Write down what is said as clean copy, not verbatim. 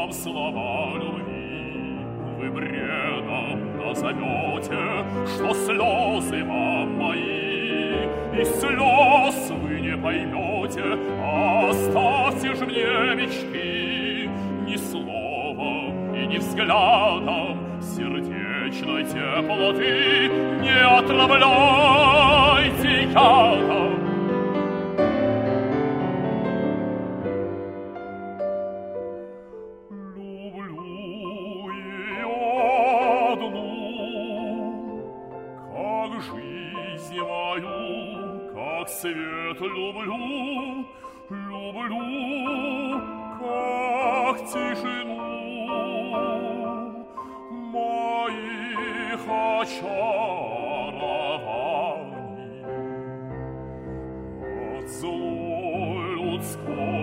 вам слова любви, вы бредом назовете, что слезы вам мои, и слез вы не поймете. Оставьте же мне мечты, ни словом и ни взглядом сердечной теплоты не отравляйте ядом. Люблю ее одну, как жизнь мою, как свет люблю, люблю, как тишину моих очарований от злой людской.